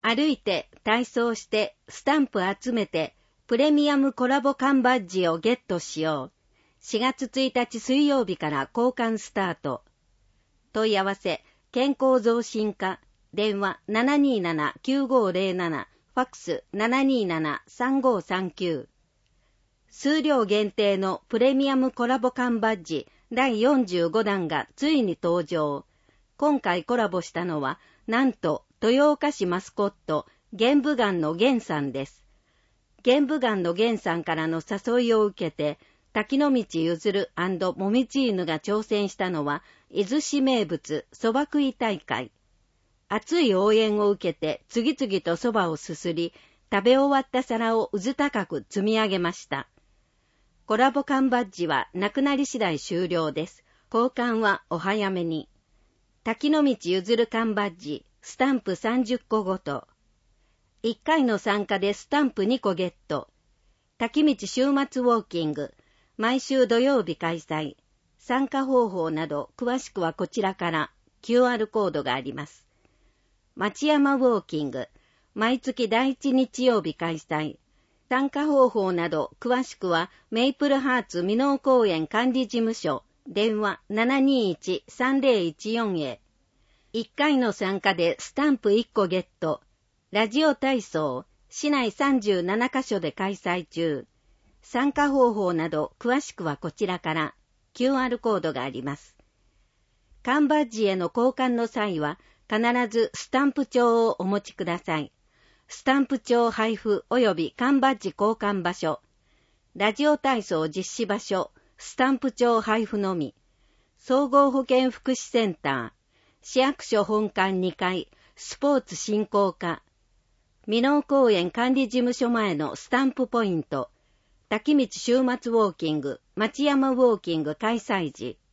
歩いて、体操して、スタンプ集めて、プレミアムコラボ缶バッジをゲットしよう。4月1日水曜日から交換スタート。問い合わせ、健康増進課、電話 727-9507、ファックス 727-3539。数量限定のプレミアムコラボ缶バッジ第45弾がついに登場。今回コラボしたのは、なんと豊岡市マスコット、玄武岩の玄さんです。玄武岩の玄さんからの誘いを受けて、滝の道ゆずる&もみち犬が挑戦したのは、伊豆市名物蕎麦食い大会。熱い応援を受けて次々と蕎麦をすすり、食べ終わった皿をうず高く積み上げました。コラボ缶バッジはなくなり次第終了です。交換はお早めに。滝の道ゆずる缶バッジ、スタンプ30個ごと。1回の参加でスタンプ2個ゲット。滝道週末ウォーキング、毎週土曜日開催。参加方法など詳しくはこちらから QR コードがあります。町山ウォーキング、毎月第1日曜日開催。参加方法など詳しくはメイプルハーツ箕面公園管理事務所、電話 721-3014 へ。1回の参加でスタンプ1個ゲット。ラジオ体操、市内37カ所で開催中。参加方法など詳しくはこちらから QR コードがあります。缶バッジへの交換の際は必ずスタンプ帳をお持ちください。スタンプ帳配布及び缶バッジ交換場所、ラジオ体操実施場所、スタンプ帳配布のみ、総合保健福祉センター、市役所本館2階、スポーツ振興課、箕面公園管理事務所前のスタンプポイント、滝道週末ウォーキング、町山ウォーキング開催時、